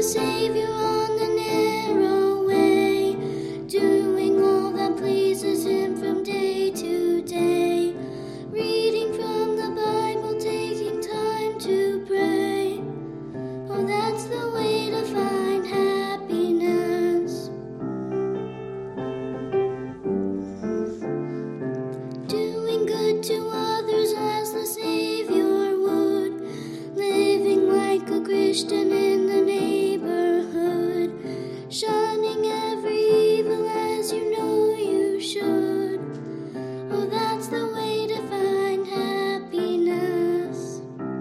Savior on the narrow way, doing all that pleases Him from day to day, reading from the Bible, taking time to pray. Oh, that's the way to find happiness. Doing good to others as the Savior would, living like a Christian in the neighborhood, shunning every evil as you know you should. Oh, that's the way to find happiness.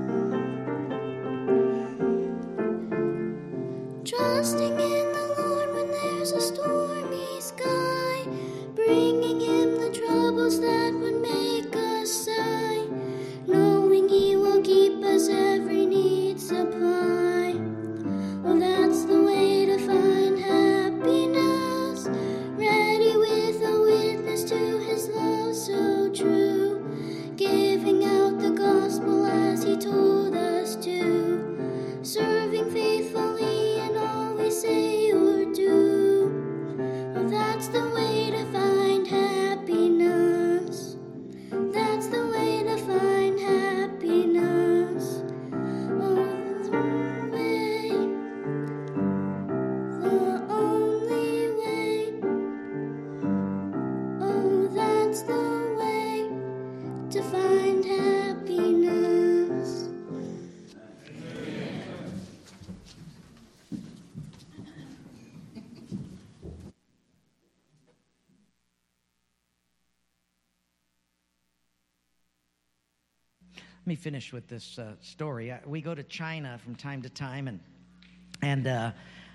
Trusting in the Lord when there's a stormy sky, bringing Him the troubles that would make us sigh, knowing He will keep us every need supply. Well, that's the way to find happiness, ready with a witness to His love so true, giving out the gospel as He told us to, serving faithfully in all we say or do. Well, that's the way to find happiness. That's the way to find happiness. Oh, the way, the only way. Oh, that's the way to find happiness. Let me finish with this story. We go to China from time to time, and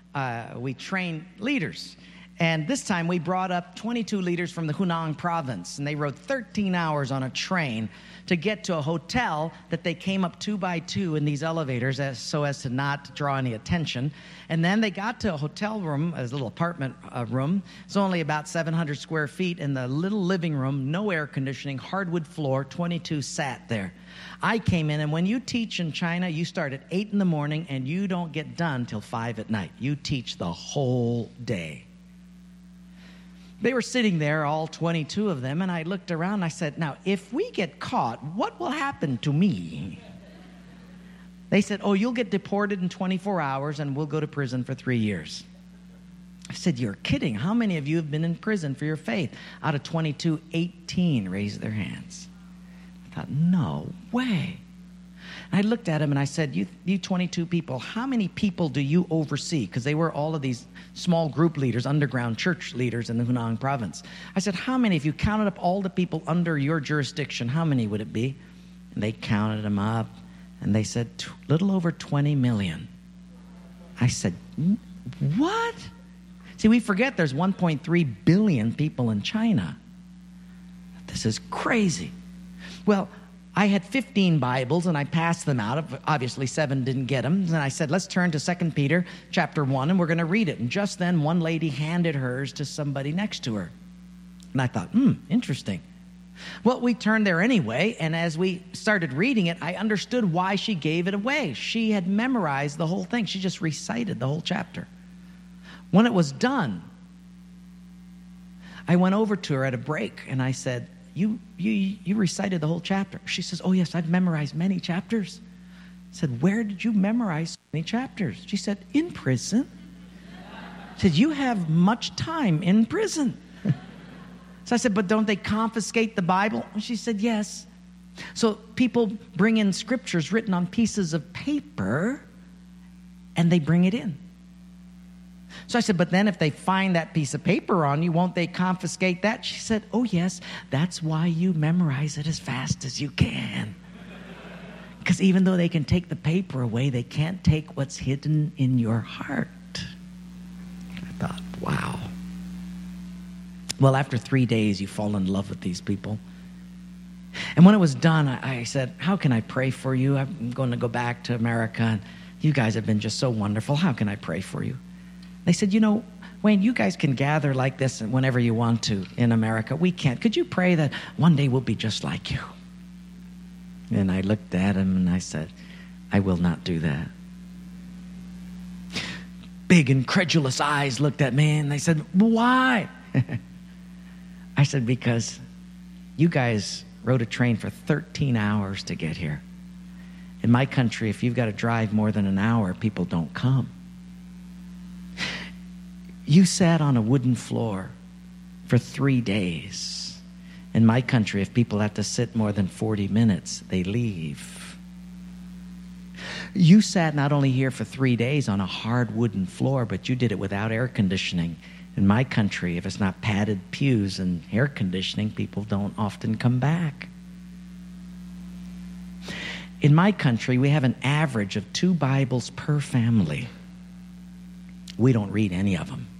we train leaders. And this time we brought up 22 leaders from the Hunan province, and they rode 13 hours on a train to get to a hotel that they came up 2 by 2 in these elevators so as to not draw any attention. And then they got to a hotel room, a little apartment room. It's only about 700 square feet. In the little living room, no air conditioning, hardwood floor, 22 sat there. I came in, and when you teach in China, you start at 8 in the morning, and you don't get done till 5 at night. You teach the whole day. They were sitting there, all 22 of them, and I looked around and I said, now, if we get caught, what will happen to me? They said, oh, you'll get deported in 24 hours and we'll go to prison for 3 years. I said, you're kidding. How many of you have been in prison for your faith? Out of 22, 18 raised their hands. I thought, no way. I looked at him and I said, you 22 people, how many people do you oversee? Because they were all of these small group leaders, underground church leaders in the Hunan province. I said, how many, if you counted up all the people under your jurisdiction, how many would it be? And they counted them up, and they said, little over 20 million. I said, what? See, we forget there's 1.3 billion people in China. This is crazy. Well, I had 15 Bibles, and I passed them out. Obviously, 7 didn't get them. And I said, let's turn to 2 Peter chapter 1, and we're going to read it. And just then, one lady handed hers to somebody next to her. And I thought, interesting. Well, we turned there anyway, and as we started reading it, I understood why she gave it away. She had memorized the whole thing. She just recited the whole chapter. When it was done, I went over to her at a break, and I said, You recited the whole chapter. She says, oh, yes, I've memorized many chapters. I said, where did you memorize so many chapters? She said, in prison. I said, you have much time in prison. So I said, but don't they confiscate the Bible? And she said, yes. So people bring in scriptures written on pieces of paper, and they bring it in. So I said, but then if they find that piece of paper on you, won't they confiscate that? She said, oh, yes, that's why you memorize it as fast as you can. Because even though they can take the paper away, they can't take what's hidden in your heart. I thought, wow. Well, after 3 days, you fall in love with these people. And when it was done, I said, how can I pray for you? I'm going to go back to America, and you guys have been just so wonderful. How can I pray for you? They said, Wayne, you guys can gather like this whenever you want to in America. We can't. Could you pray that one day we'll be just like you? And I looked at him and I said, I will not do that. big incredulous eyes looked at me and they said, why? I said, because you guys rode a train for 13 hours to get here. In my country, if you've got to drive more than an hour, people don't come. You sat on a wooden floor for 3 days. In my country, if people have to sit more than 40 minutes, they leave. You sat not only here for 3 days on a hard wooden floor, but you did it without air conditioning. In my country, if it's not padded pews and air conditioning, people don't often come back. In my country, we have an average of 2 Bibles per family. We don't read any of them.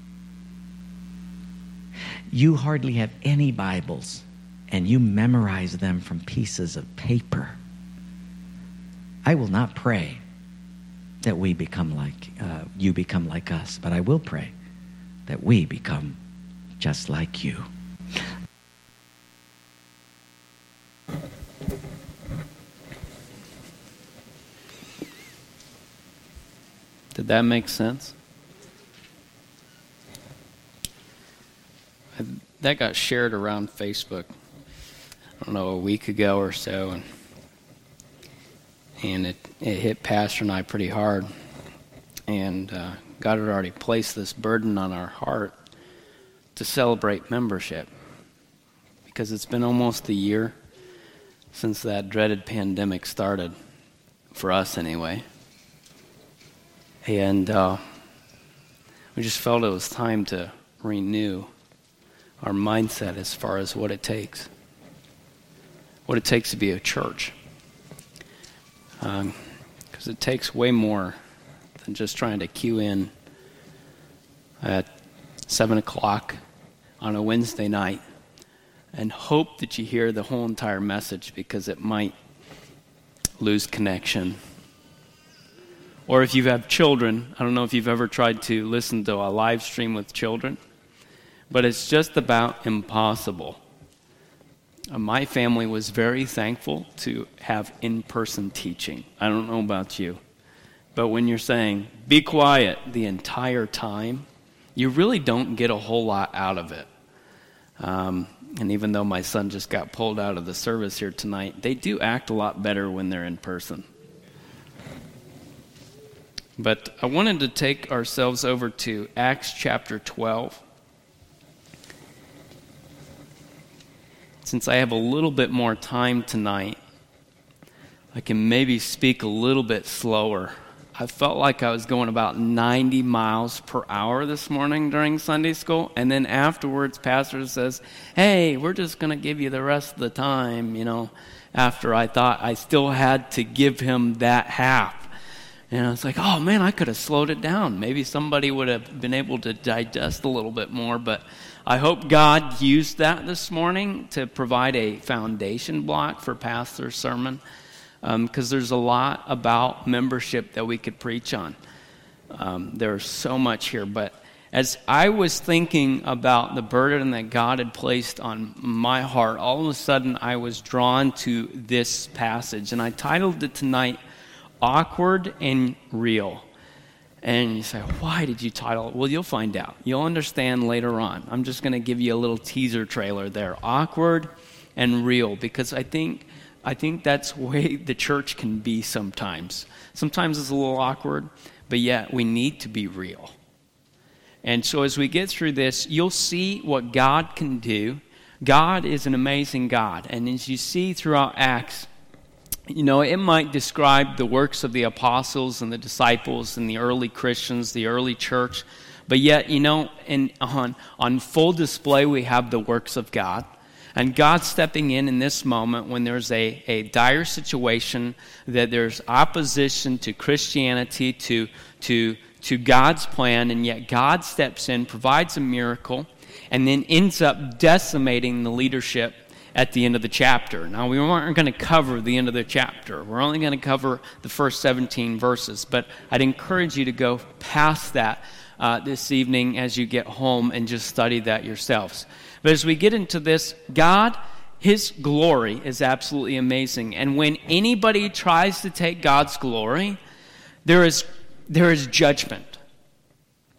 You hardly have any Bibles, and you memorize them from pieces of paper. I will not pray that we become like, you become like us, but I will pray that we become just like you. Did that make sense? That got shared around Facebook, I don't know, a week ago or so, and it hit Pastor and I pretty hard. And God had already placed this burden on our heart to celebrate membership, because it's been almost a year since that dreaded pandemic started, for us anyway. And we just felt it was time to renew our mindset as far as what it takes to be a church. Because it takes way more than just trying to cue in at 7 o'clock on a Wednesday night and hope that you hear the whole entire message, because it might lose connection. Or if you have children, I don't know if you've ever tried to listen to a live stream with children, but it's just about impossible. My family was very thankful to have in-person teaching. I don't know about you, but when you're saying, be quiet the entire time, you really don't get a whole lot out of it. And even though my son just got pulled out of the service here tonight, they do act a lot better when they're in person. But I wanted to take ourselves over to Acts chapter 12. Since I have a little bit more time tonight, I can maybe speak a little bit slower. I felt like I was going about 90 miles per hour this morning during Sunday school, and then afterwards, Pastor says, hey, we're just going to give you the rest of the time, after I thought I still had to give him that half. And I was like, oh man, I could have slowed it down. Maybe somebody would have been able to digest a little bit more, but I hope God used that this morning to provide a foundation block for Pastor's sermon, because there's a lot about membership that we could preach on. There's so much here, but as I was thinking about the burden that God had placed on my heart, all of a sudden I was drawn to this passage, and I titled it tonight, Awkward and Real. And you say, why did you title it? Well, you'll find out. You'll understand later on. I'm just going to give you a little teaser trailer there. Awkward and real, because I think that's the way the church can be sometimes. Sometimes it's a little awkward, but yet we need to be real. And so as we get through this, you'll see what God can do. God is an amazing God. And as you see throughout Acts, it might describe the works of the apostles and the disciples and the early Christians, the early church. But yet, on full display, we have the works of God. And God stepping in this moment when there's a dire situation, that there's opposition to Christianity, to God's plan, and yet God steps in, provides a miracle, and then ends up decimating the leadership at the end of the chapter. Now, we aren't going to cover the end of the chapter. We're only going to cover the first 17 verses, but I'd encourage you to go past that this evening as you get home and just study that yourselves. But as we get into this, God, His glory is absolutely amazing. And when anybody tries to take God's glory, there is judgment.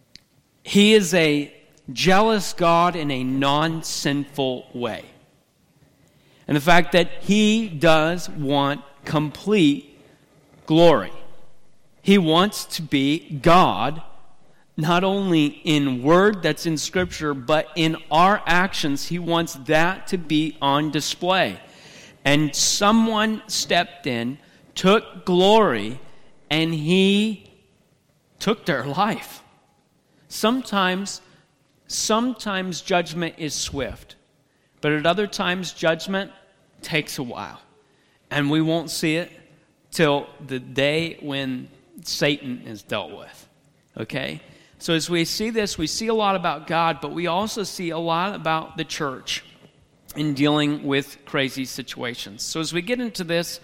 He is a jealous God in a non-sinful way. And the fact that He does want complete glory. He wants to be God, not only in word that's in Scripture, but in our actions. He wants that to be on display. And someone stepped in, took glory, and He took their life. Sometimes judgment is swift, but at other times judgment takes a while. And we won't see it till the day when Satan is dealt with. Okay? So as we see this, we see a lot about God, but we also see a lot about the church in dealing with crazy situations. So as we get into this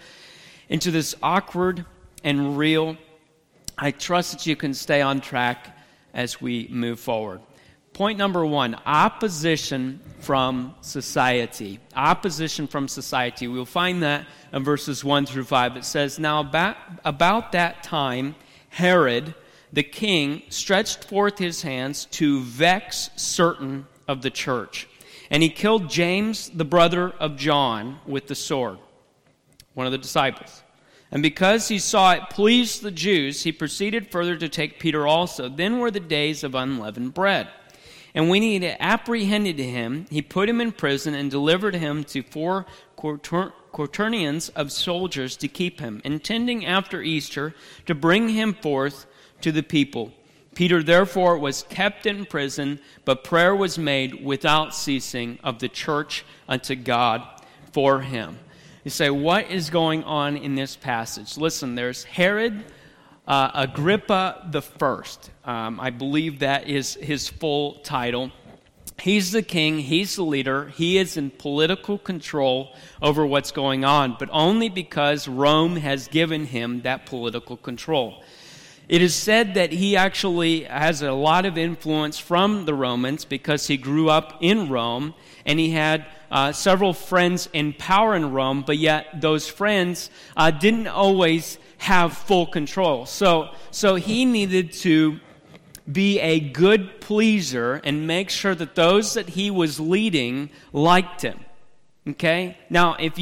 awkward and real, I trust that you can stay on track as we move forward. Point number 1, opposition from society. Opposition from society. We'll find that in verses 1 through 5. It says, "Now about that time, Herod, the king, stretched forth his hands to vex certain of the church. And he killed James, the brother of John, with the sword," one of the disciples. "And because he saw it pleased the Jews, he proceeded further to take Peter also. Then were the days of unleavened bread. And when he had apprehended him, he put him in prison and delivered him to 4 quaternions of soldiers to keep him, intending after Easter to bring him forth to the people. Peter therefore was kept in prison, but prayer was made without ceasing of the church unto God for him." You say, what is going on in this passage? Listen, there's Herod Agrippa the First. I believe that is his full title. He's the king, he's the leader, he is in political control over what's going on, but only because Rome has given him that political control. It is said that he actually has a lot of influence from the Romans because he grew up in Rome and he had several friends in power in Rome, but yet those friends didn't always have full control. So he needed to be a good pleaser and make sure that those that he was leading liked him. Okay? Now, if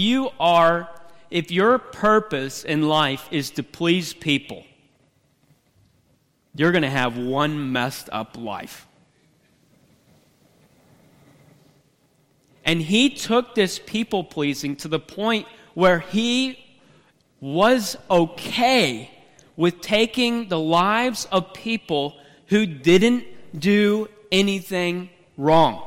your purpose in life is to please people, you're going to have one messed up life. And he took this people pleasing to the point where he was okay with taking the lives of people who didn't do anything wrong.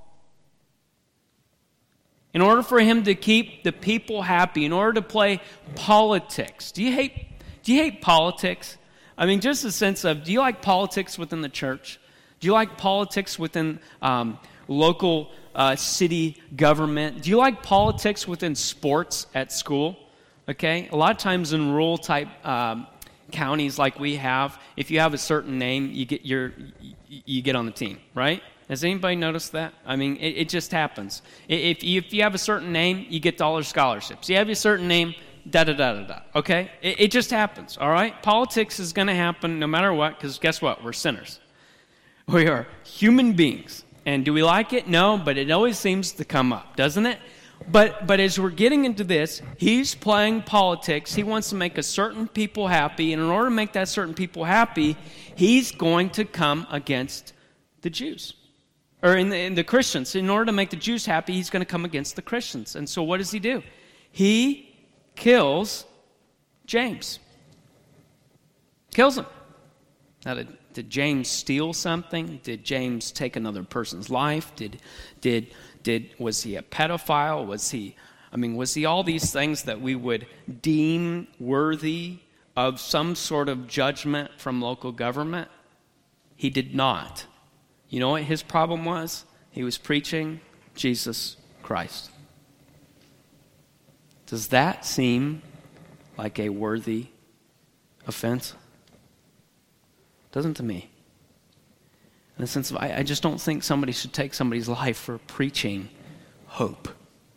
In order for him to keep the people happy, in order to play politics. Do you hate politics? I mean, just a sense of, do you like politics within the church? Do you like politics within local city government? Do you like politics within sports at school? Okay, a lot of times in rural type counties like we have, if you have a certain name, you get on the team, right? Has anybody noticed that? I mean, it just happens. If you have a certain name, you get dollar scholarships. You have a certain name, da-da-da-da-da, okay? It just happens, all right? Politics is going to happen no matter what, because guess what? We're sinners. We are human beings. And do we like it? No, but it always seems to come up, doesn't it? But as we're getting into this, he's playing politics. He wants to make a certain people happy, and in order to make that certain people happy, he's going to come against the Jews. Or in the Christians. In order to make the Jews happy, he's going to come against the Christians. And so what does he do? He kills James. Kills him. Now, did James steal something? Did James take another person's life? Was he a pedophile? Was he all these things that we would deem worthy of some sort of judgment from local government? He did not. You know what his problem was? He was preaching Jesus Christ. Does that seem like a worthy offense? Doesn't to me. In the sense of, I just don't think somebody should take somebody's life for preaching hope.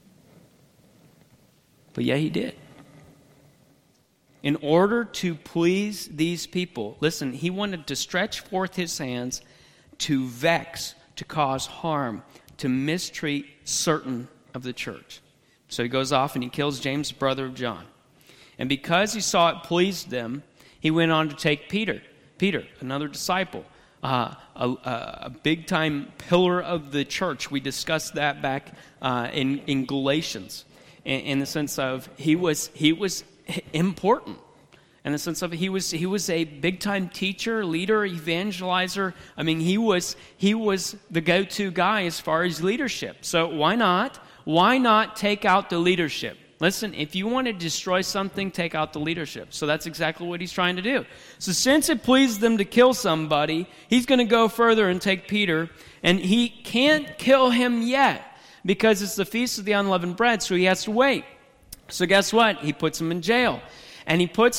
But yeah, he did. In order to please these people, listen, he wanted to stretch forth his hands, to vex, to cause harm, to mistreat certain of the church. So he goes off and he kills James, brother of John. And because he saw it pleased them, he went on to take Peter, another disciple, a big-time pillar of the church. We discussed that back in Galatians, in the sense of he was important. In the sense of he was a big-time teacher, leader, evangelizer. I mean, he was the go-to guy as far as leadership. So why not? Why not take out the leadership? Listen, if you want to destroy something, take out the leadership. So that's exactly what he's trying to do. So since it pleased them to kill somebody, he's going to go further and take Peter, and he can't kill him yet because it's the Feast of the Unleavened Bread, so he has to wait. So guess what? He puts him in jail, and he puts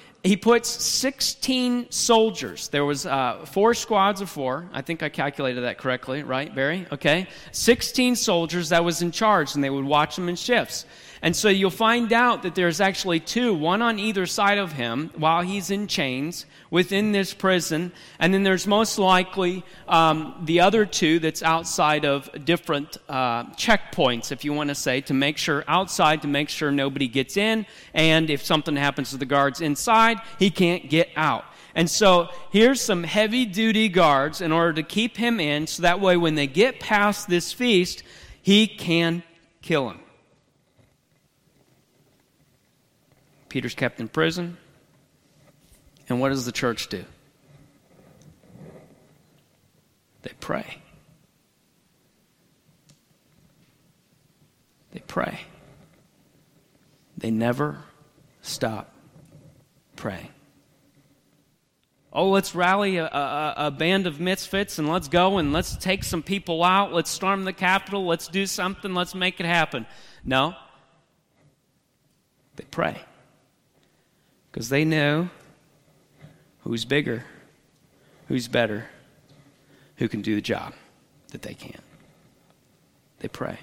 16 soldiers. There was 4 squads of 4. I think I calculated that correctly, right, Barry? Okay. 16 soldiers that was in charge, and they would watch them in shifts. And so you'll find out that there's actually 2, one on either side of him while he's in chains within this prison. And then there's most likely the other 2 that's outside of different checkpoints, if you want to say, to make sure nobody gets in. And if something happens to the guards inside, he can't get out. And so here's some heavy-duty guards in order to keep him in, so that way when they get past this feast, he can kill him. Peter's kept in prison. And what does the church do? They pray. They pray. They never stop praying. Oh, let's rally a band of misfits and let's go and let's take some people out. Let's storm the Capitol. Let's do something. Let's make it happen. No. They pray. Because they know who's bigger, who's better, who can do the job that they can't. They pray.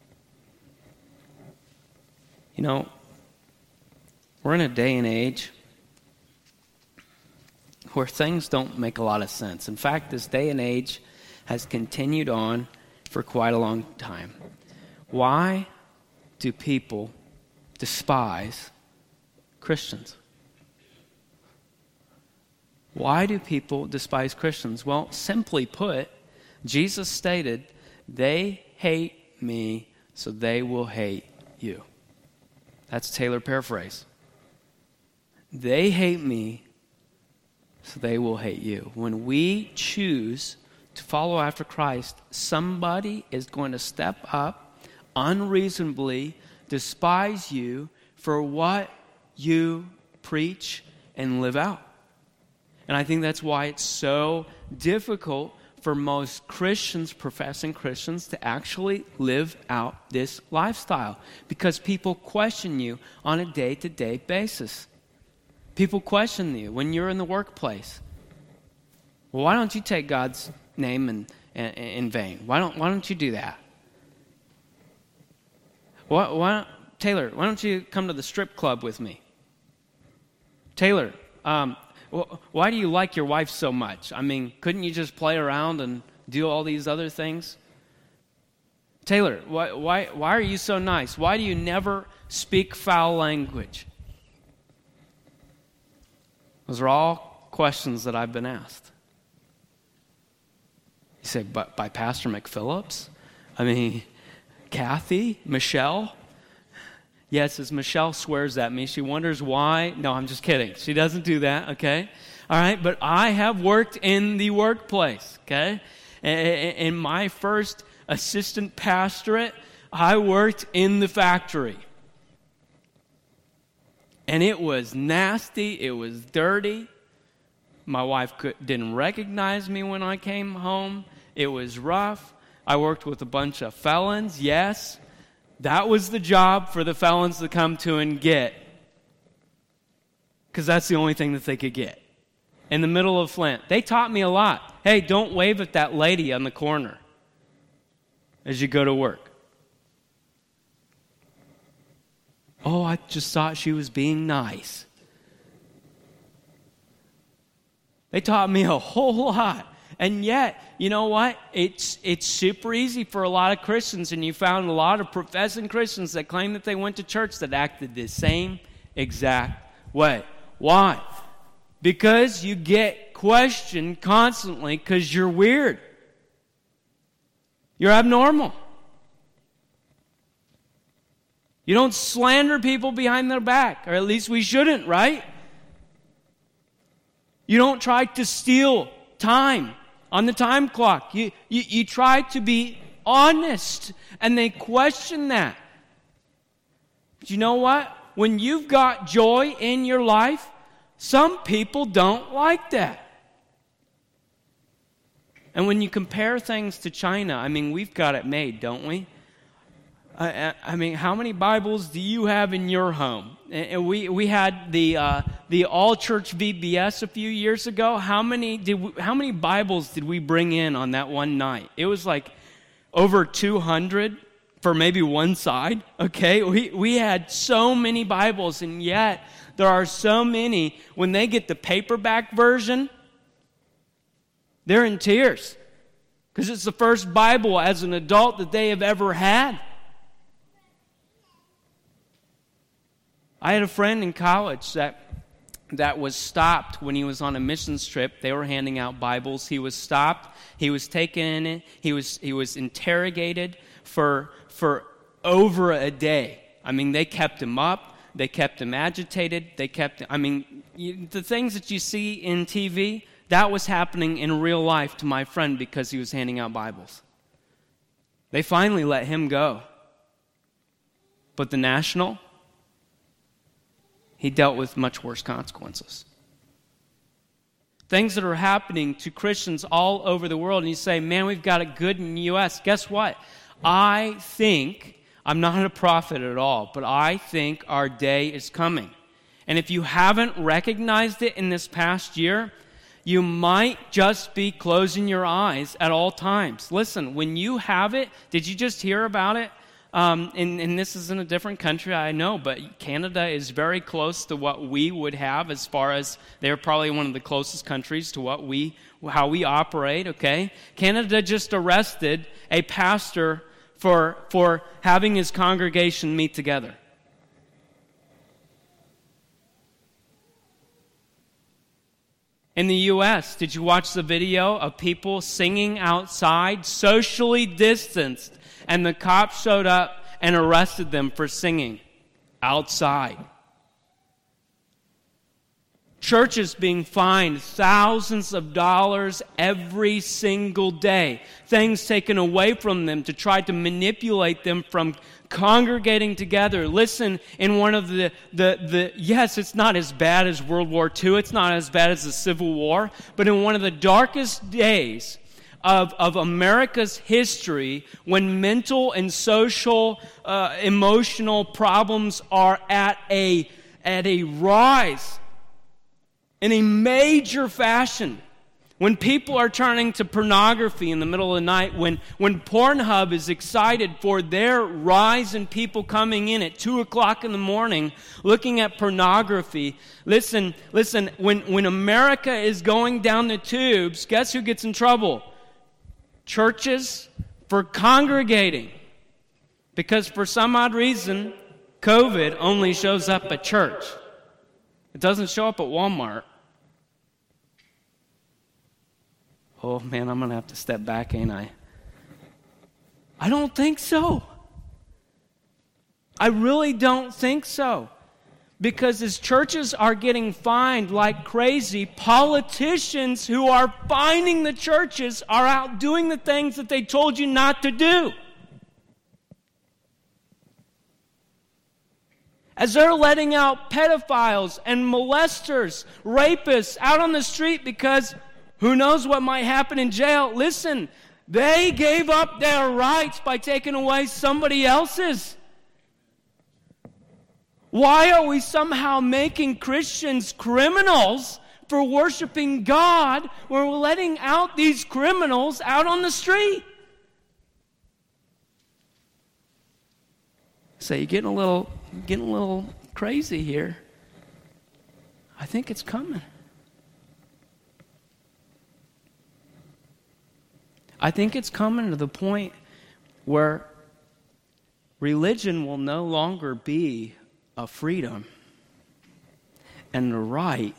You know, we're in a day and age where things don't make a lot of sense. In fact, this day and age has continued on for quite a long time. Why do people despise Christians? Why do people despise Christians? Well, simply put, Jesus stated, they hate me, so they will hate you. That's Taylor paraphrase. They hate me, so they will hate you. When we choose to follow after Christ, somebody is going to step up, unreasonably despise you for what you preach and live out. And I think that's why it's so difficult for most Christians, professing Christians, to actually live out this lifestyle. Because people question you on a day-to-day basis. People question you when you're in the workplace. Well, why don't you take God's name in vain? Why don't you do that? Taylor, why don't you come to the strip club with me? Taylor, why do you like your wife so much? I mean, couldn't you just play around and do all these other things? Taylor, why are you so nice? Why do you never speak foul language? Those are all questions that I've been asked. You say, but by Pastor McPhillips? I mean, Kathy? Michelle? Yes, as Michelle swears at me, she wonders why. No, I'm just kidding. She doesn't do that, okay? All right, but I have worked in the workplace, okay? In my first assistant pastorate, I worked in the factory. And it was nasty. It was dirty. My wife didn't recognize me when I came home. It was rough. I worked with a bunch of felons, yes. That was the job for the felons to come to and get. Because that's the only thing that they could get. In the middle of Flint. They taught me a lot. Hey, don't wave at that lady on the corner as you go to work. Oh, I just thought she was being nice. They taught me a whole lot. And yet, you know what? It's super easy for a lot of Christians, and you found a lot of professing Christians that claim that they went to church that acted the same exact way. Why? Because you get questioned constantly because you're weird. You're abnormal. You don't slander people behind their back, or at least we shouldn't, right? You don't try to steal time on the time clock. You try to be honest, and they question that. But you know what? When you've got joy in your life, some people don't like that. And when you compare things to China, I mean, we've got it made, don't we? I mean, how many Bibles do you have in your home? And we had the all church VBS a few years ago. How many Bibles did we bring in on that one night? It was like over 200 for maybe one side. Okay, we had so many Bibles, and yet there are so many. When they get the paperback version, they're in tears because it's the first Bible as an adult that they have ever had. I had a friend in college that was stopped when he was on a missions trip. They were handing out Bibles. He was stopped. He was taken in. He was interrogated for over a day. I mean, they kept him up. They kept him agitated. The things that you see in TV, that was happening in real life to my friend because he was handing out Bibles. They finally let him go. But the National, he dealt with much worse consequences. Things that are happening to Christians all over the world, and you say, man, we've got it good in the U.S. Guess what? I think, I'm not a prophet at all, but I think our day is coming. And if you haven't recognized it in this past year, you might just be closing your eyes at all times. Listen, when you have it, did you just hear about it? And this is in a different country, I know, but Canada is very close to what we would have as far as they're probably one of the closest countries to how we operate, okay? Canada just arrested a pastor for having his congregation meet together. In the U.S., did you watch the video of people singing outside, socially distanced, and the cops showed up and arrested them for singing outside? Churches being fined thousands of dollars every single day. Things taken away from them to try to manipulate them from congregating together. Listen, in one of the yes, it's not as bad as World War II. It's not as bad as the Civil War. But in one of the darkest days of America's history, when mental and social, emotional problems are at a rise in a major fashion, when people are turning to pornography in the middle of the night, when Pornhub is excited for their rise in people coming in at 2 o'clock in the morning looking at pornography. Listen, when America is going down the tubes, guess who gets in trouble? Churches for congregating. Because for some odd reason, COVID only shows up at church. It doesn't show up at Walmart. Oh man, I'm going to have to step back, ain't I? I don't think so. I really don't think so. Because as churches are getting fined like crazy, politicians who are finding the churches are out doing the things that they told you not to do. As they're letting out pedophiles and molesters, rapists out on the street because who knows what might happen in jail. Listen, they gave up their rights by taking away somebody else's. Why are we somehow making Christians criminals for worshiping God when we're letting out these criminals out on the street? So you're getting a little crazy here. I think it's coming. I think it's coming to the point where religion will no longer be a freedom and a right.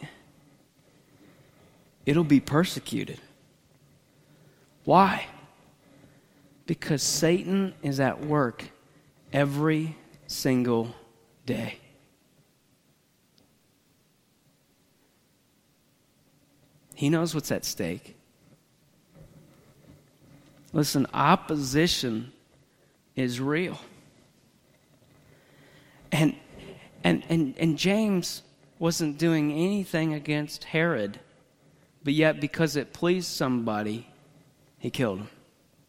It'll be persecuted. Why? Because Satan is at work every single day. He knows what's at stake. Listen, opposition is real. And James wasn't doing anything against Herod, but yet because it pleased somebody, he killed him.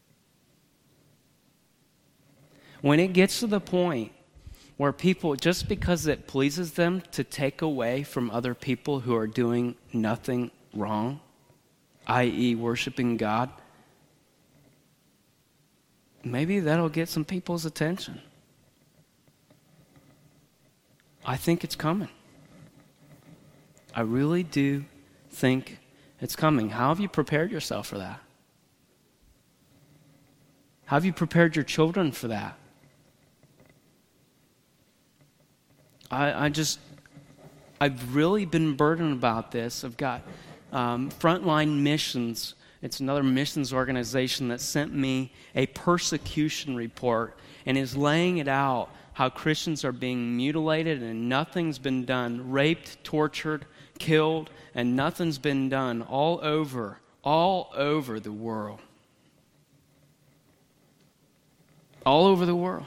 When it gets to the point where people, just because it pleases them to take away from other people who are doing nothing wrong, i.e. worshiping God, maybe that'll get some people's attention. I think it's coming. I really do think it's coming. How have you prepared yourself for that? How have you prepared your children for that? I've really been burdened about this. I've got Frontline Missions. It's another missions organization that sent me a persecution report and is laying it out how Christians are being mutilated and nothing's been done, raped, tortured, killed, and nothing's been done all over the world. All over the world.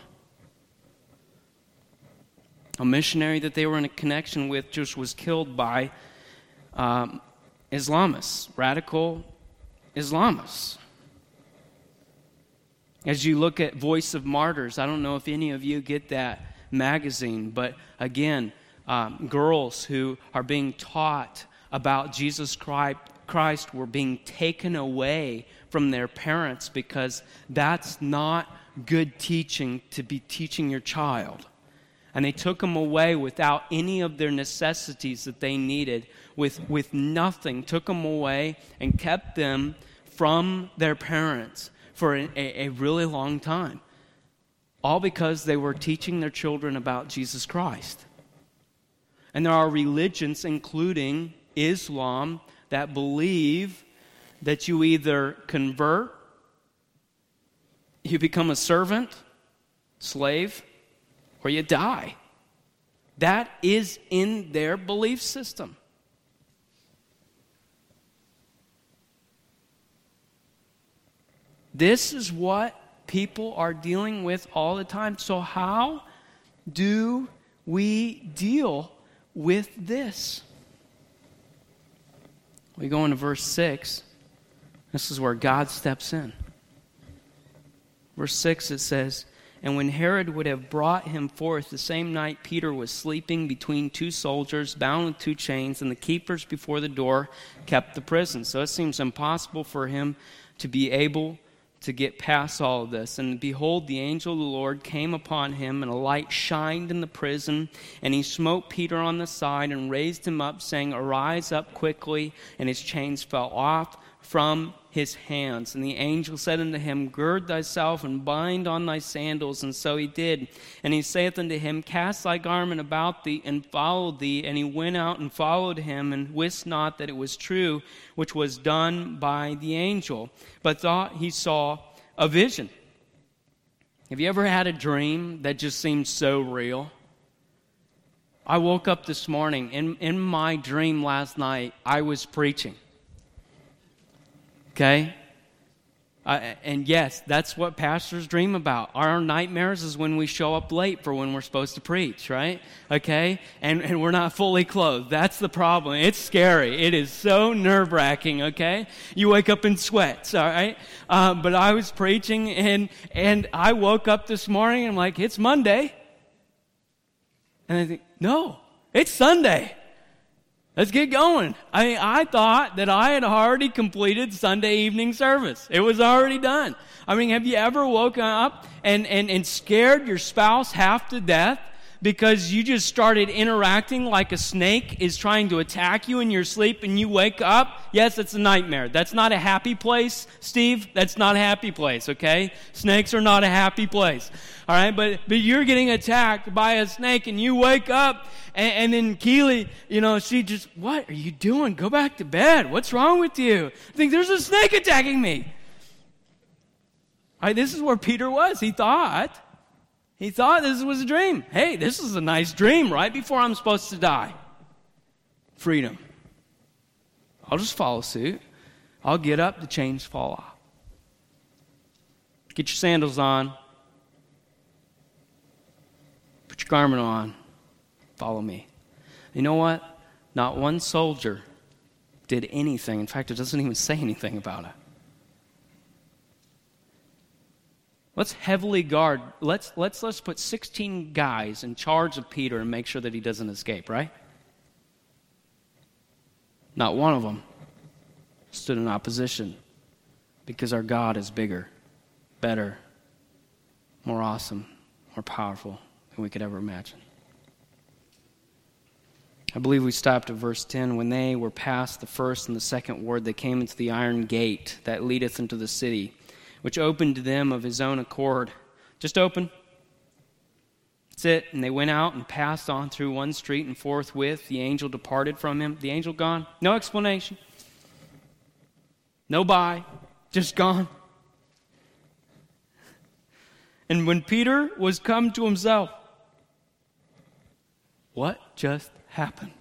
A missionary that they were in a connection with just was killed by Islamists, radical Islamists. As you look at Voice of Martyrs, I don't know if any of you get that magazine, but again, girls who are being taught about Jesus Christ were being taken away from their parents because that's not good teaching to be teaching your child. And they took them away without any of their necessities that they needed, with nothing, took them away and kept them from their parents for a really long time. All because they were teaching their children about Jesus Christ. And there are religions, including Islam, that believe that you either convert, you become a servant, slave, or you die. That is in their belief system. This is what people are dealing with all the time. So how do we deal with this? We go into verse 6. This is where God steps in. Verse 6, it says, "And when Herod would have brought him forth, the same night Peter was sleeping between two soldiers, bound with two chains, and the keepers before the door kept the prison." So it seems impossible for him to be able to get past all of this. "And behold, the angel of the Lord came upon him, and a light shined in the prison. And he smote Peter on the side and raised him up, saying, 'Arise up quickly.' And his chains fell off from his hands. And the angel said unto him, 'Gird thyself and bind on thy sandals.' And so he did. And he saith unto him, 'Cast thy garment about thee, and follow thee.' And he went out and followed him, and wist not that it was true, which was done by the angel, but thought he saw a vision." Have you ever had a dream that just seemed so real? I woke up this morning. In my dream last night, I was preaching. Okay? And yes, that's what pastors dream about. Our nightmares is when we show up late for when we're supposed to preach, right? Okay? And we're not fully clothed. That's the problem. It's scary. It is so nerve-wracking, okay? You wake up in sweats, all right? But I was preaching, and I woke up this morning, and I'm like, it's Monday. And I think, no, it's Sunday. Let's get going. I thought that I had already completed Sunday evening service. It was already done. I mean, have you ever woken up and scared your spouse half to death because you just started interacting like a snake is trying to attack you in your sleep and you wake up, yes, it's a nightmare. That's not a happy place, Steve. That's not a happy place, okay? Snakes are not a happy place, all right? But you're getting attacked by a snake and you wake up and then Keely, she just, what are you doing? Go back to bed. What's wrong with you? I think there's a snake attacking me. All right, this is where Peter was. He thought this was a dream. Hey, this is a nice dream right before I'm supposed to die. Freedom. I'll just follow suit. I'll get up, the chains fall off. Get your sandals on. Put your garment on. Follow me. You know what? Not one soldier did anything. In fact, it doesn't even say anything about it. Let's heavily guard. Let's put 16 guys in charge of Peter and make sure that he doesn't escape, right? Not one of them stood in opposition because our God is bigger, better, more awesome, more powerful than we could ever imagine. I believe we stopped at verse 10. When they were past the first and the second ward, they came into the iron gate that leadeth into the city, which opened to them of his own accord. Just open. That's it. And they went out and passed on through one street, and forthwith the angel departed from him. The angel gone. No explanation. No bye. Just gone. And when Peter was come to himself, what just happened?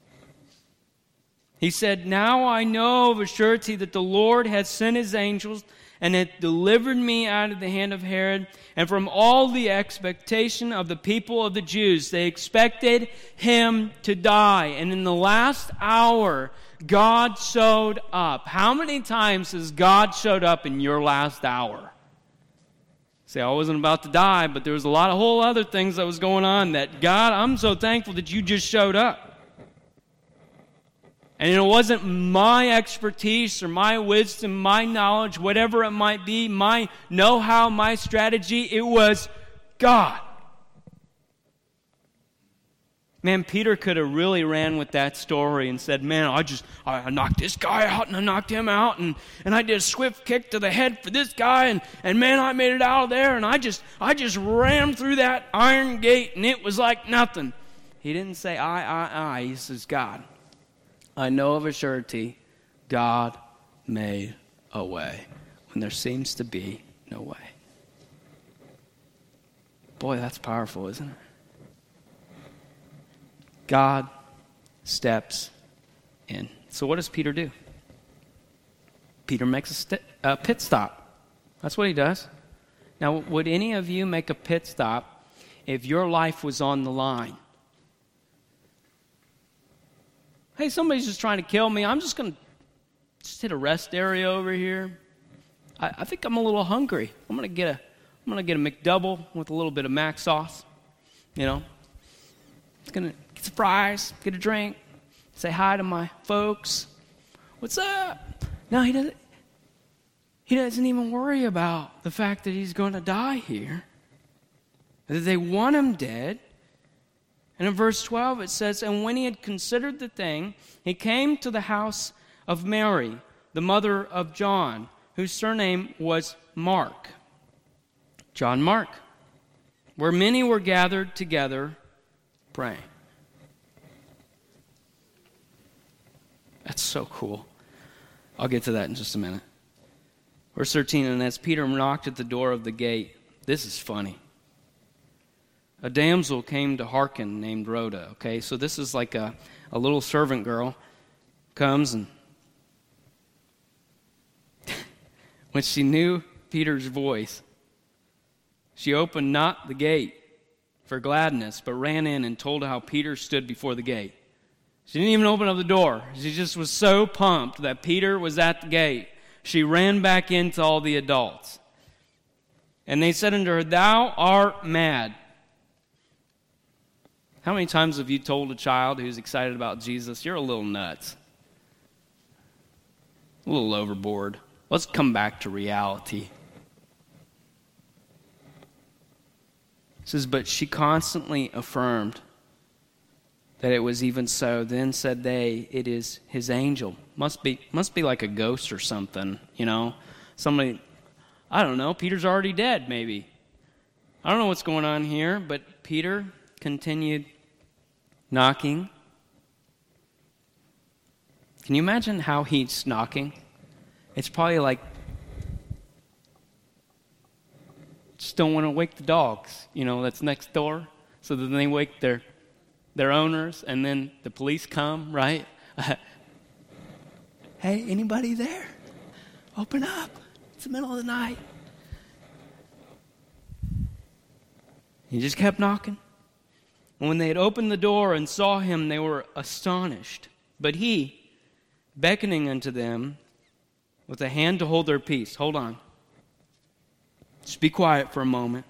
He said, now I know of a surety that the Lord has sent his angels and hath delivered me out of the hand of Herod and from all the expectation of the people of the Jews. They expected him to die. And in the last hour, God showed up. How many times has God showed up in your last hour? See, I wasn't about to die, but there was a lot of whole other things that was going on that, God, I'm so thankful that you just showed up. And it wasn't my expertise or my wisdom, my knowledge, whatever it might be, my know-how, my strategy. It was God. Man, Peter could have really ran with that story and said, man, I knocked this guy out and I knocked him out and I did a swift kick to the head for this guy and man, I made it out of there and I just ran through that iron gate and it was like nothing. He didn't say, I. He says, God. I know of a surety, God made a way when there seems to be no way. Boy, that's powerful, isn't it? God steps in. So what does Peter do? Peter makes a pit stop. That's what he does. Now, would any of you make a pit stop if your life was on the line? Hey, somebody's just trying to kill me. I'm just going to hit a rest area over here. I think I'm a little hungry. I'm going to get a McDouble with a little bit of mac sauce. It's going to get some fries, get a drink, say hi to my folks. What's up? No, he doesn't even worry about the fact that he's going to die here. That they want him dead. And in verse 12 it says, and when he had considered the thing, he came to the house of Mary, the mother of John, whose surname was Mark. John Mark, where many were gathered together praying. That's so cool. I'll get to that in just a minute. Verse 13, and as Peter knocked at the door of the gate, this is funny. A damsel came to hearken named Rhoda. Okay, so this is like a little servant girl comes and when she knew Peter's voice, she opened not the gate for gladness, but ran in and told how Peter stood before the gate. She didn't even open up the door. She just was so pumped that Peter was at the gate. She ran back into all the adults. And they said unto her, thou art mad. How many times have you told a child who's excited about Jesus, you're a little nuts, a little overboard? Let's come back to reality. says, but she constantly affirmed that it was even so. Then said they, it is his angel. Must be like a ghost or something, Somebody, I don't know, Peter's already dead, maybe. I don't know what's going on here, but Peter continued knocking. Can you imagine how he's knocking? It's probably like, just don't want to wake the dogs, that's next door. So then they wake their owners, and then the police come, right? Hey, anybody there? Open up. It's the middle of the night. He just kept knocking. And when they had opened the door and saw him, they were astonished. But he, beckoning unto them with a hand to hold their peace. Hold on. Just be quiet for a moment.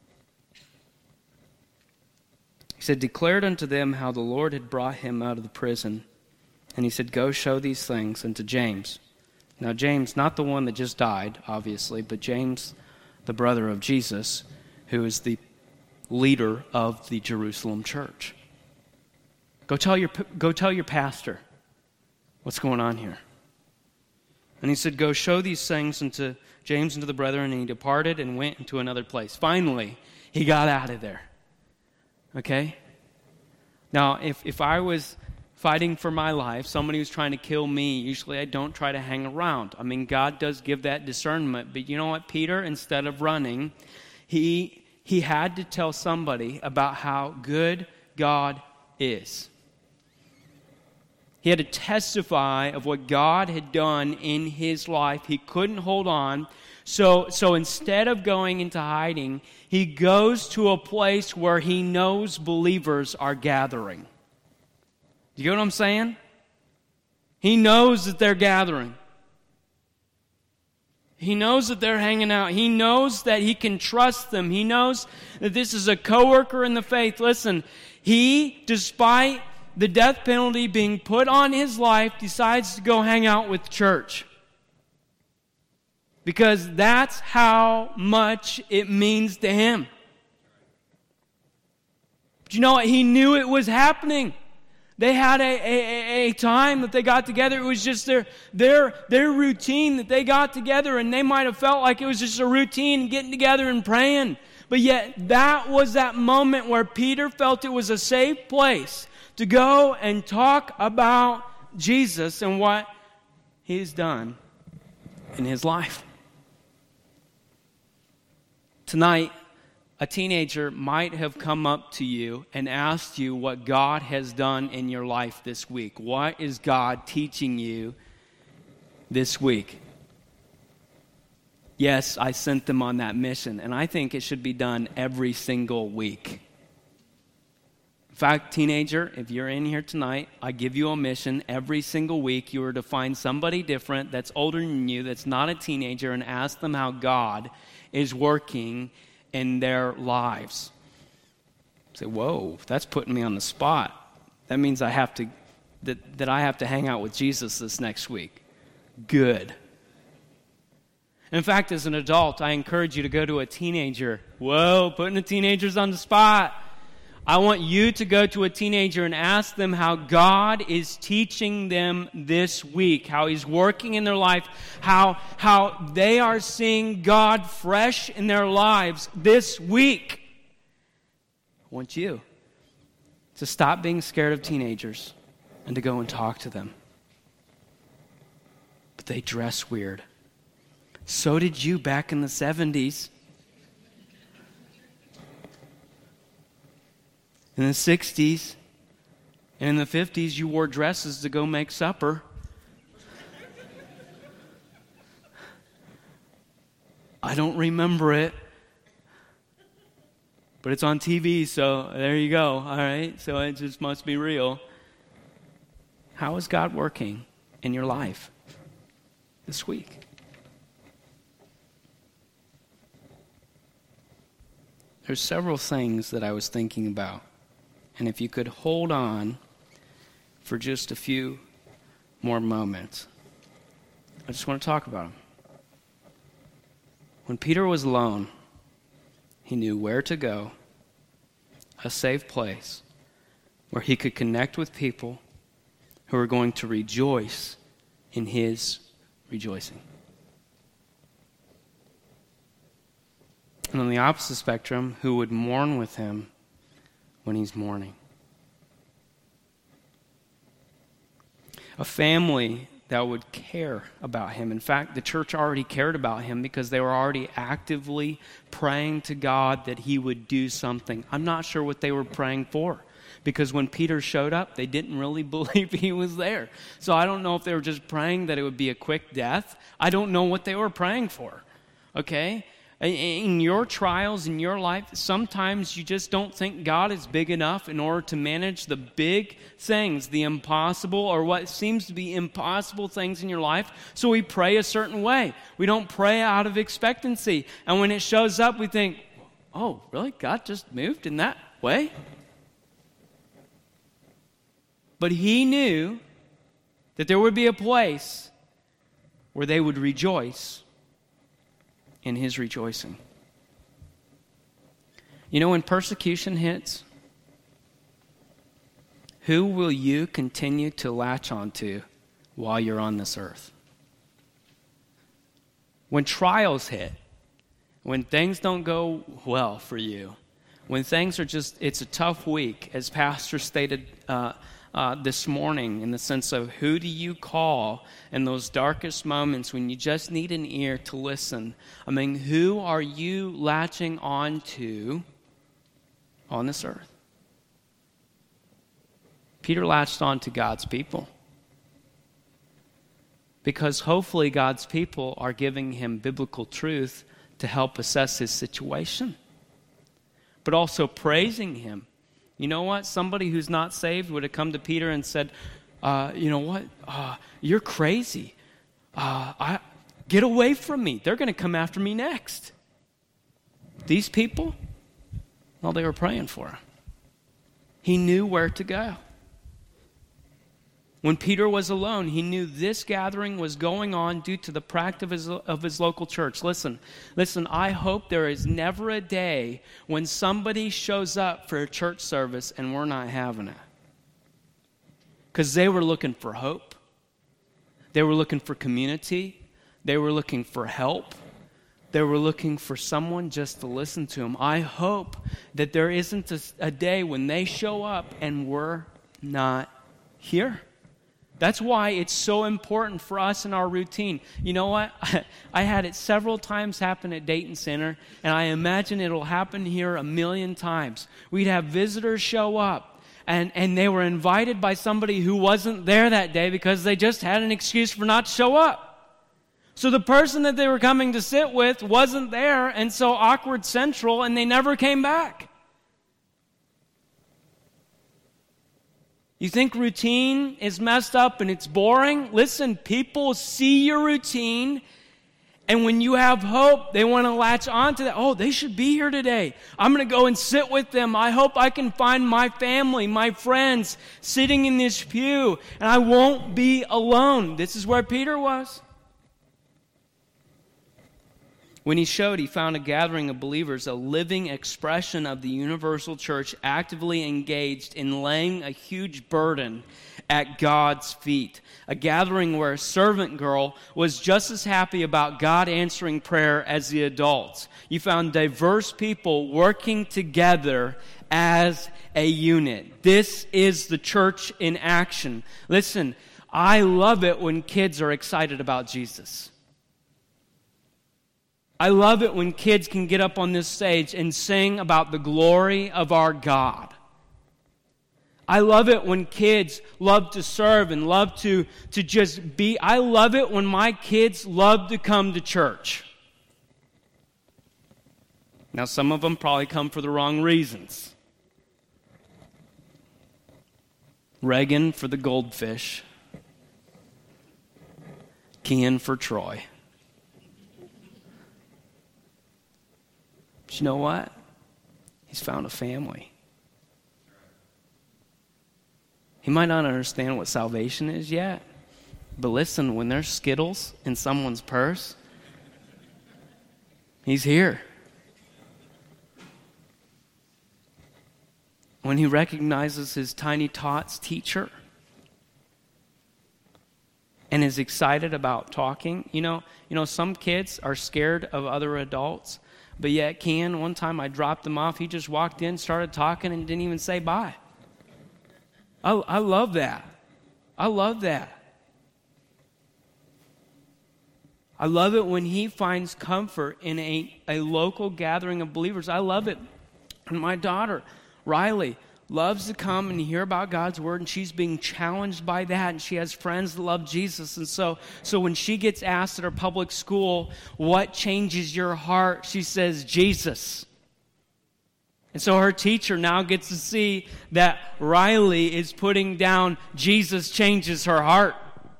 He said, declared unto them how the Lord had brought him out of the prison. And he said, go show these things unto James. Now James, not the one that just died, obviously, but James, the brother of Jesus, who is the leader of the Jerusalem church. Go tell your pastor what's going on here. And he said, go show these things unto James and to the brethren, and he departed and went into another place. Finally, he got out of there. Okay? Now, if I was fighting for my life, somebody who's trying to kill me, usually I don't try to hang around. I mean, God does give that discernment. But you know what? Peter, instead of running, he had to tell somebody about how good God is. He had to testify of what God had done in his life. He couldn't hold on. So instead of going into hiding, he goes to a place where he knows believers are gathering. Do you get what I'm saying? He knows that they're gathering. He knows that they're hanging out. He knows that he can trust them. He knows that this is a coworker in the faith. Listen, he, despite the death penalty being put on his life, decides to go hang out with church. Because that's how much it means to him. But you know what? He knew it was happening. They had a time that they got together. It was just their routine that they got together, and they might have felt like it was just a routine getting together and praying. But yet that was that moment where Peter felt it was a safe place to go and talk about Jesus and what he's done in his life. Tonight, a teenager might have come up to you and asked you what God has done in your life this week. What is God teaching you this week? Yes, I sent them on that mission, and I think it should be done every single week. In fact, teenager, if you're in here tonight, I give you a mission every single week. You are to find somebody different that's older than you, that's not a teenager, and ask them how God is working in their lives. You say, whoa, that's putting me on the spot. That means I have to hang out with Jesus this next week. Good. In fact, as an adult, I encourage you to go to a teenager. Whoa, putting the teenagers on the spot. I want you to go to a teenager and ask them how God is teaching them this week, how he's working in their life, how they are seeing God fresh in their lives this week. I want you to stop being scared of teenagers and to go and talk to them. But they dress weird. So did you back in the 70s. In the 60s and in the 50s, you wore dresses to go make supper. I don't remember it, but it's on TV, so there you go. All right, so it just must be real. How is God working in your life this week? There's several things that I was thinking about. And if you could hold on for just a few more moments, I just want to talk about them. When Peter was alone, he knew where to go a safe place where he could connect with people who are going to rejoice in his rejoicing. And on the opposite spectrum, who would mourn with him when he's mourning. A family that would care about him. In fact, the church already cared about him because they were already actively praying to God that he would do something. I'm not sure what they were praying for, because when Peter showed up, they didn't really believe he was there. So I don't know if they were just praying that it would be a quick death. I don't know what they were praying for, okay? In your trials, in your life, sometimes you just don't think God is big enough in order to manage the big things, the impossible, or what seems to be impossible things in your life. So we pray a certain way. We don't pray out of expectancy. And when it shows up, we think, oh, really? God just moved in that way? But he knew that there would be a place where they would rejoice in his rejoicing. You know, when persecution hits, who will you continue to latch onto while you're on this earth? When trials hit, when things don't go well for you, when things are just, it's a tough week, as Pastor stated this morning, in the sense of who do you call in those darkest moments when you just need an ear to listen? I mean, who are you latching on to on this earth? Peter latched on to God's people, because hopefully God's people are giving him biblical truth to help assess his situation, but also praising him. You know what? Somebody who's not saved would have come to Peter and said, you know what? You're crazy. Get away from me. They're going to come after me next. These people, well, they were praying for him. He knew where to go. When Peter was alone, he knew this gathering was going on due to the practice of his local church. Listen, I hope there is never a day when somebody shows up for a church service and we're not having it. Because they were looking for hope. They were looking for community. They were looking for help. They were looking for someone just to listen to them. I hope that there isn't a day when they show up and we're not here. That's why it's so important for us in our routine. You know what? I had it several times happen at Dayton Center, and I imagine it'll happen here 1,000,000 times. We'd have visitors show up, and they were invited by somebody who wasn't there that day because they just had an excuse for not to show up. So the person that they were coming to sit with wasn't there, and so awkward central, and they never came back. You think routine is messed up and it's boring? Listen, people see your routine, and when you have hope, they want to latch onto that. Oh, they should be here today. I'm going to go and sit with them. I hope I can find my family, my friends, sitting in this pew, and I won't be alone. This is where Peter was. When he showed, he found a gathering of believers, a living expression of the universal church, actively engaged in laying a huge burden at God's feet. A gathering where a servant girl was just as happy about God answering prayer as the adults. You found diverse people working together as a unit. This is the church in action. Listen, I love it when kids are excited about Jesus. I love it when kids can get up on this stage and sing about the glory of our God. I love it when kids love to serve and love to just be. I love it when my kids love to come to church. Now, some of them probably come for the wrong reasons. Reagan for the goldfish. Kian for Troy. But you know what? He's found a family. He might not understand what salvation is yet, but listen, when there's Skittles in someone's purse, he's here. when he recognizes his Tiny Tots teacher and is excited about talking. You know, some kids are scared of other adults, but yet Ken, one time I dropped him off, he just walked in, started talking, and didn't even say bye. I love that. I love that. I love it when he finds comfort in a local gathering of believers. I love it. And my daughter, Riley, loves to come and hear about God's word, and she's being challenged by that, and she has friends that love Jesus. And so when she gets asked at her public school, what changes your heart? She says, Jesus. And so her teacher now gets to see that Riley is putting down Jesus changes her heart.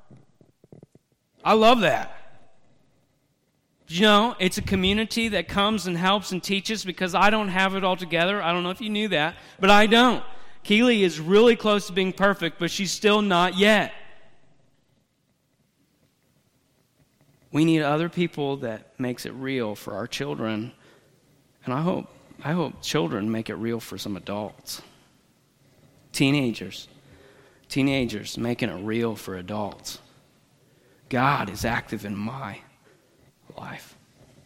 I love that. You know, it's a community that comes and helps and teaches because I don't have it all together. I don't know if you knew that, but I don't. Keely is really close to being perfect, but she's still not yet. We need other people that makes it real for our children, and I hope children make it real for some adults. Teenagers making it real for adults. God is active in my life.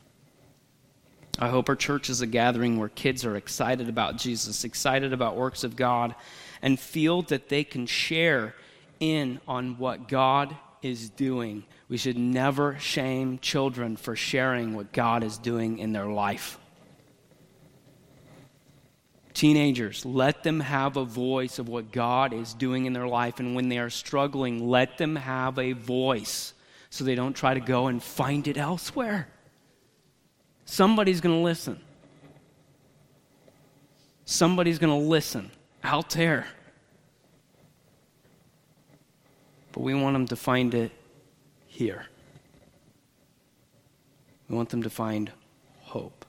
I hope our church is a gathering where kids are excited about Jesus, excited about works of God, and feel that they can share in on what God is doing. We should never shame children for sharing what God is doing in their life. Teenagers, let them have a voice of what God is doing in their life, and when they are struggling, let them have a voice so they don't try to go and find it elsewhere. Somebody's going to listen. Somebody's going to listen out there. But we want them to find it here. We want them to find hope.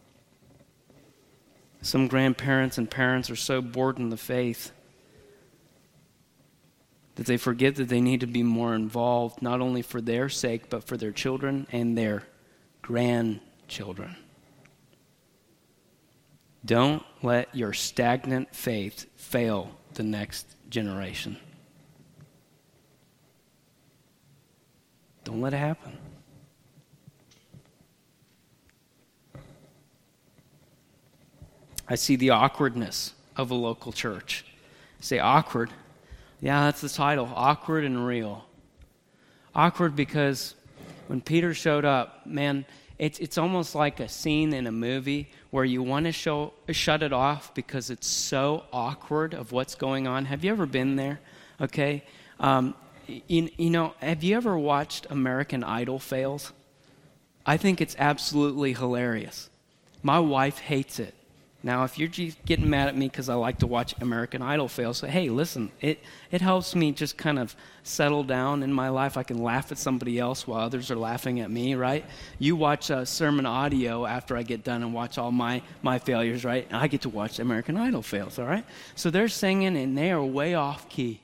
Some grandparents and parents are so bored in the faith that they forget that they need to be more involved, not only for their sake, but for their children and their grandchildren. Don't let your stagnant faith fail the next generation. Don't let it happen. I see the awkwardness of a local church. Say awkward. Yeah, that's the title, Awkward and Real. Awkward because when Peter showed up, man, it's almost like a scene in a movie where you want to shut it off because it's so awkward of what's going on. Have you ever been there? Okay. You know, have you ever watched American Idol fails? I think it's absolutely hilarious. My wife hates it. Now, if you're getting mad at me because I like to watch American Idol fail, so hey, listen, it helps me just kind of settle down in my life. I can laugh at somebody else while others are laughing at me, right? You watch sermon audio after I get done and watch all my failures, right? And I get to watch American Idol fails, all right? So they're singing and they are way off key.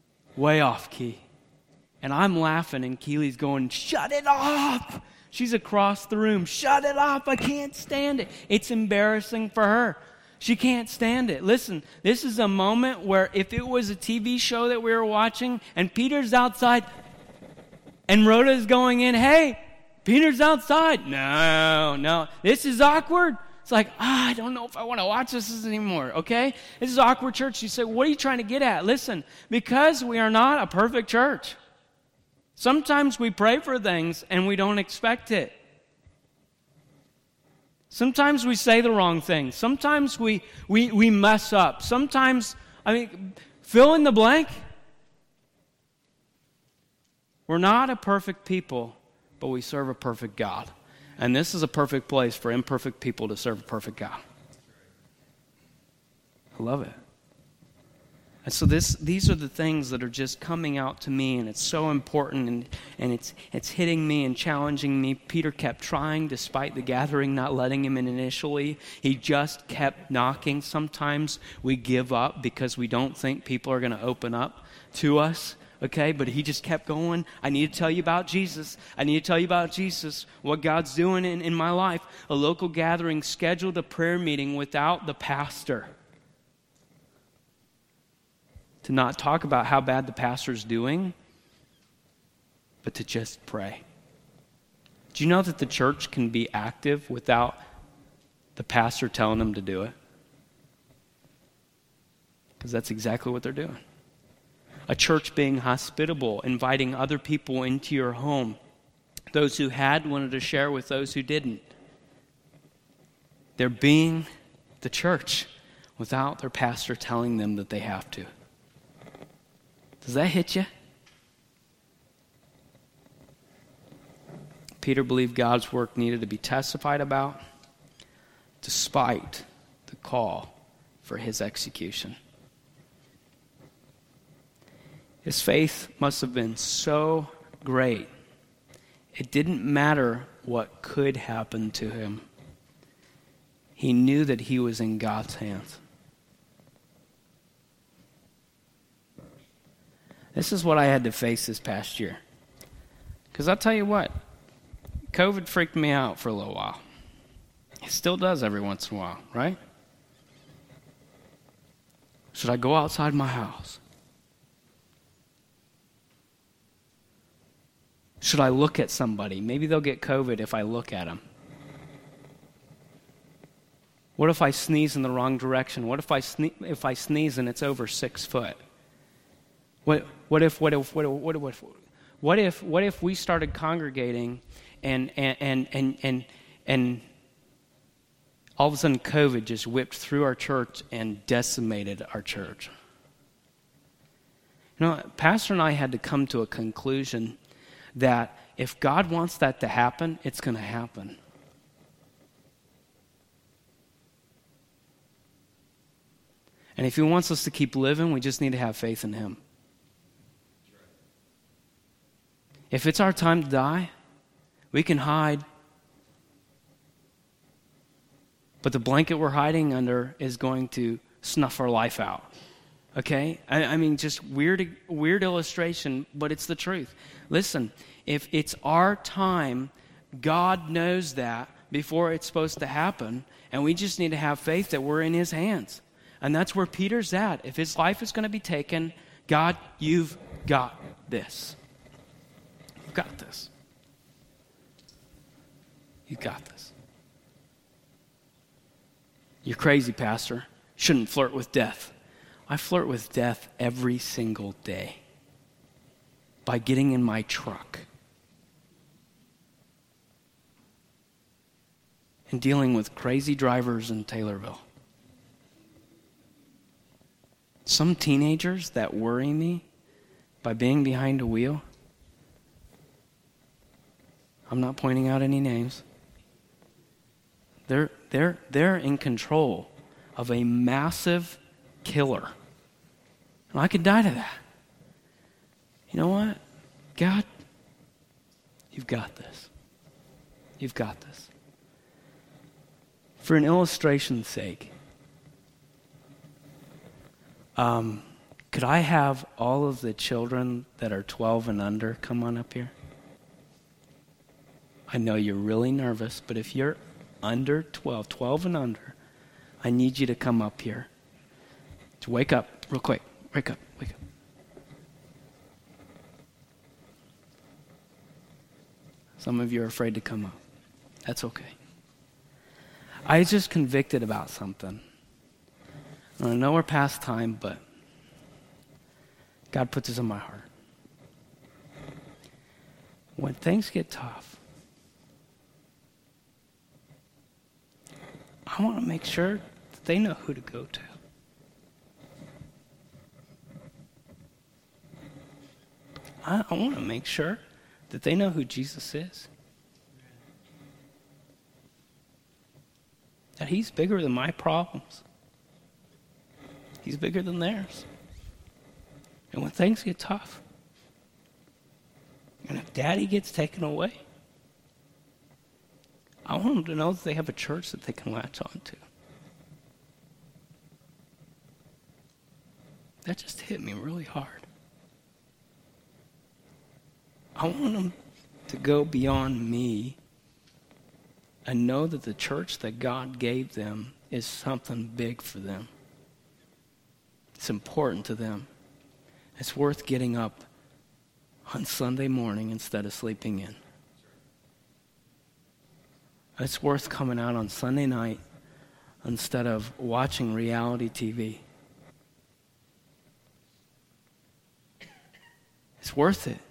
And I'm laughing and Keely's going, shut it off! She's across the room. Shut it off. I can't stand it. It's embarrassing for her. She can't stand it. Listen, this is a moment where if it was a TV show that we were watching and Peter's outside and Rhoda's going in, hey, Peter's outside. No. This is awkward. It's like, I don't know if I want to watch this anymore, okay? This is awkward church. You say, what are you trying to get at? Listen, because we are not a perfect church. Sometimes we pray for things and we don't expect it. Sometimes we say the wrong thing. Sometimes we mess up. Sometimes, fill in the blank. We're not a perfect people, but we serve a perfect God. And this is a perfect place for imperfect people to serve a perfect God. I love it. And so these are the things that are just coming out to me, and it's so important, and it's hitting me and challenging me. Peter kept trying despite the gathering not letting him in initially. He just kept knocking. Sometimes we give up because we don't think people are going to open up to us, okay? But he just kept going. I need to tell you about Jesus. I need to tell you about Jesus, what God's doing in my life. A local gathering scheduled a prayer meeting without the pastor. to not talk about how bad the pastor's doing, but to just pray. Do you know that the church can be active without the pastor telling them to do it? Because that's exactly what they're doing. A church being hospitable, inviting other people into your home. Those who had wanted to share with those who didn't. They're being the church without their pastor telling them that they have to. Does that hit you? Peter believed God's work needed to be testified about despite the call for his execution. His faith must have been so great, it didn't matter what could happen to him. He knew that he was in God's hands. This is what I had to face this past year. Because I'll tell you what, COVID freaked me out for a little while. It still does every once in a while, right? Should I go outside my house? Should I look at somebody? Maybe they'll get COVID if I look at them. What if I sneeze in the wrong direction? What if I sneeze and it's over 6 foot? What if we started congregating and all of a sudden COVID just whipped through our church and decimated our church? You know, Pastor and I had to come to a conclusion that if God wants that to happen, it's going to happen. And if he wants us to keep living, we just need to have faith in him. If it's our time to die, we can hide. But the blanket we're hiding under is going to snuff our life out. Okay? I mean, just weird illustration, but it's the truth. Listen, if it's our time, God knows that before it's supposed to happen, and we just need to have faith that we're in his hands. And that's where Peter's at. If his life is going to be taken, God, you've got this. You've got this. You've got this. You're crazy, Pastor. Shouldn't flirt with death. I flirt with death every single day by getting in my truck and dealing with crazy drivers in Taylorville. Some teenagers that worry me by being behind a wheel. I'm not pointing out any names. They're in control of a massive killer. And I could die to that. You know what? God, you've got this. You've got this. For an illustration's sake, could I have all of the children that are 12 and under come on up here? I know you're really nervous, but if you're under 12 and under, I need you to come up here. To wake up real quick. Wake up. Some of you are afraid to come up. That's okay. I was just convicted about something. I know we're past time, but God puts this in my heart. When things get tough, I want to make sure that they know who to go to. I want to make sure that they know who Jesus is. That he's bigger than my problems. He's bigger than theirs. And when things get tough, and if daddy gets taken away, I want them to know that they have a church that they can latch on to. That just hit me really hard. I want them to go beyond me and know that the church that God gave them is something big for them. It's important to them. It's worth getting up on Sunday morning instead of sleeping in. It's worth coming out on Sunday night instead of watching reality TV. It's worth it.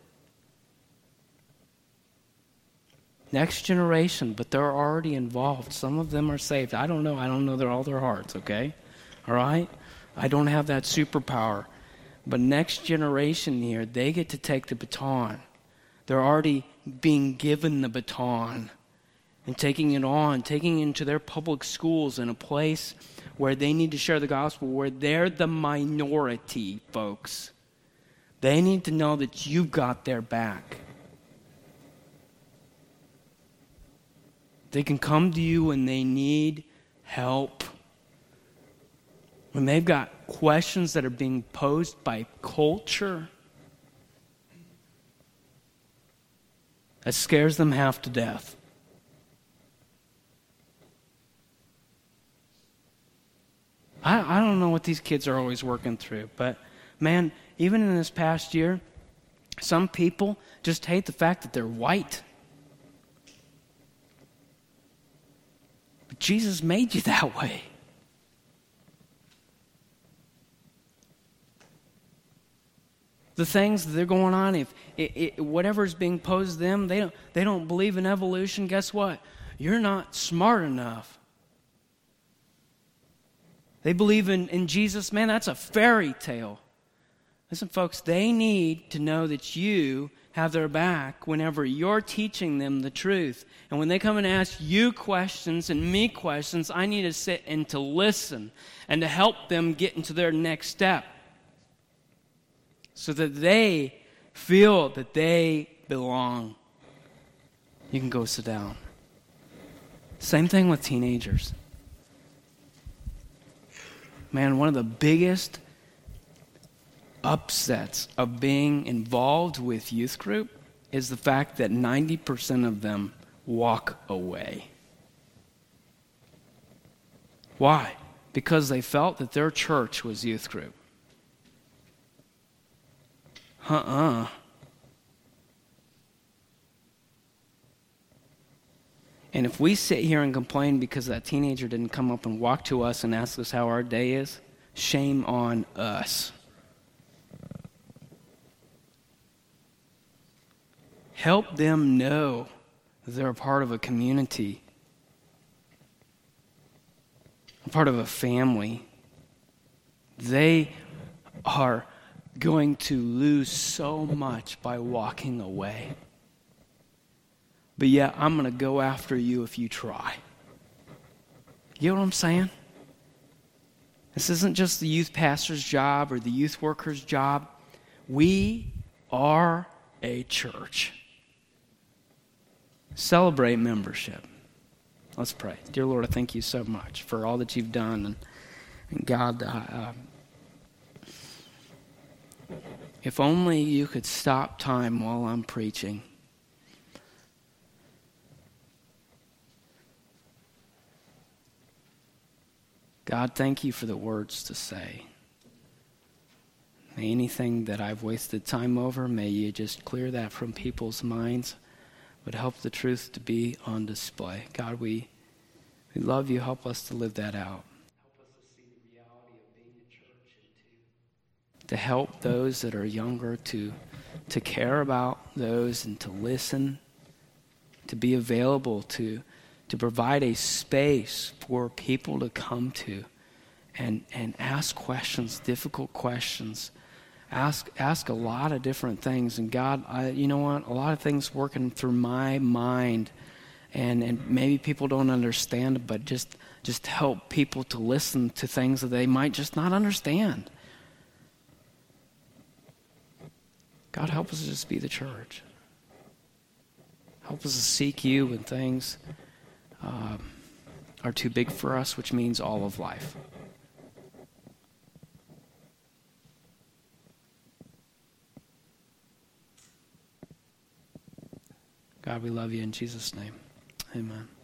Next generation, but they're already involved. Some of them are saved. I don't know all their hearts, okay? All right? I don't have that superpower. But next generation here, they get to take the baton. They're already being given the baton and taking it on, taking it into their public schools in a place where they need to share the gospel, where they're the minority, folks. They need to know that you've got their back. They can come to you when they need help. When they've got questions that are being posed by culture that scares them half to death. I don't know what these kids are always working through, but man, even in this past year, some people just hate the fact that they're white. But Jesus made you that way. The things that they're going on, if whatever's being posed to them, they don't believe in evolution, guess what? You're not smart enough. They believe in Jesus, man, that's a fairy tale. Listen, folks, they need to know that you have their back whenever you're teaching them the truth. And when they come and ask you questions and me questions, I need to sit and to listen and to help them get into their next step so that they feel that they belong. You can go sit down. Same thing with teenagers. Man, one of the biggest upsets of being involved with youth group is the fact that 90% of them walk away. Why? Because they felt that their church was youth group. And if we sit here and complain because that teenager didn't come up and walk to us and ask us how our day is, shame on us. Help them know that they're a part of a community, a part of a family. They are going to lose so much by walking away. But yeah, I'm going to go after you if you try. You know what I'm saying? This isn't just the youth pastor's job or the youth worker's job. We are a church. Celebrate membership. Let's pray. Dear Lord, I thank you so much for all that you've done. And God, if only you could stop time while I'm preaching. God, thank you for the words to say. May anything that I've wasted time over, may you just clear that from people's minds, but help the truth to be on display. God, we love you. Help us to live that out. Help us to see the reality of being a church and to help those that are younger to care about those and to listen, to be available to provide a space for people to come to and ask questions, difficult questions. Ask a lot of different things. And God, you know what? A lot of things working through my mind. And maybe people don't understand, but just help people to listen to things that they might just not understand. God, help us to just be the church. Help us to seek you when things are too big for us, which means all of life. God, we love you in Jesus' name. Amen.